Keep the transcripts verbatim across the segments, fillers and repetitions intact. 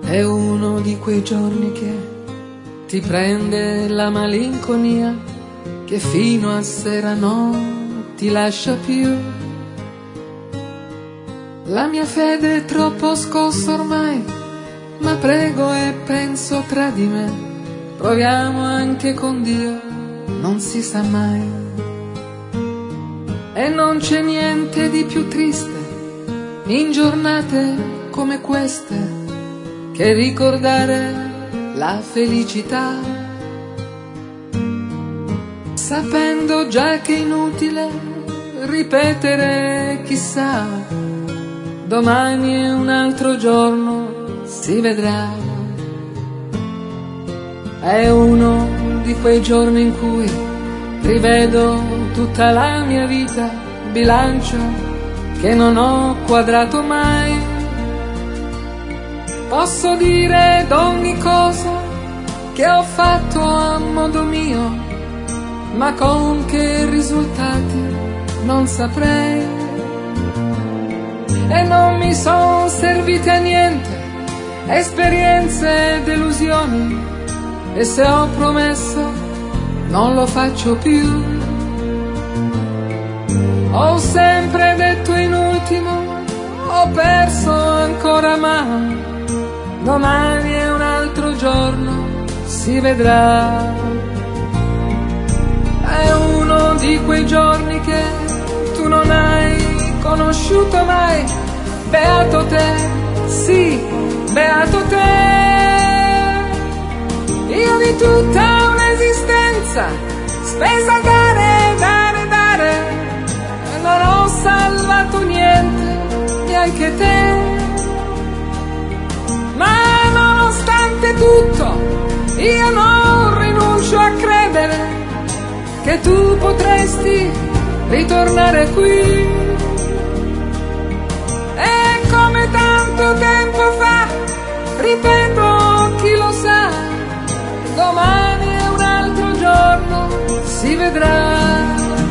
È uno di quei giorni che ti prende la malinconia, che fino a sera non ti lascia più. La mia fede è troppo scossa ormai, ma prego e penso tra di me, proviamo anche con Dio, non si sa mai. E non c'è niente di più triste in giornate come queste che ricordare la felicità, sapendo già che è inutile ripetere chissà, domani è un altro giorno, si vedrà. È uno di quei giorni in cui rivedo tutta la mia vita, bilancio che non ho quadrato mai. Posso dire d'ogni cosa che ho fatto a modo mio, ma con che risultati non saprei. E non mi son servite a niente esperienze e delusioni, e se ho promesso non lo faccio più. Ho sempre detto in ultimo, ho perso ancora, ma domani è un altro giorno, si vedrà. È uno di quei giorni che tu non hai conosciuto mai. Beato te, sì, beato te. Io di tutta un'esistenza spesa a dare, dare, dare, non ho salvato niente, neanche te. Ma nonostante tutto, io non rinuncio a credere che tu potresti ritornare qui. E come tanto tempo fa, ripeto, chi lo sa, domani è un altro giorno, si vedrà.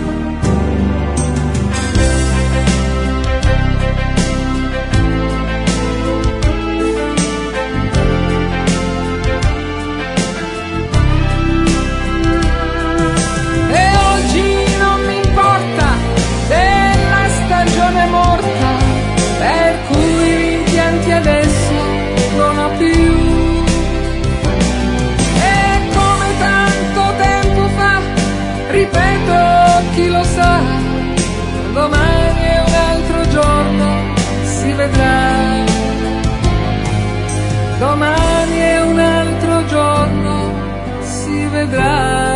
Adesso non ho più. E come tanto tempo fa, ripeto, chi lo sa, domani è un altro giorno, si vedrà. Domani è un altro giorno, si vedrà.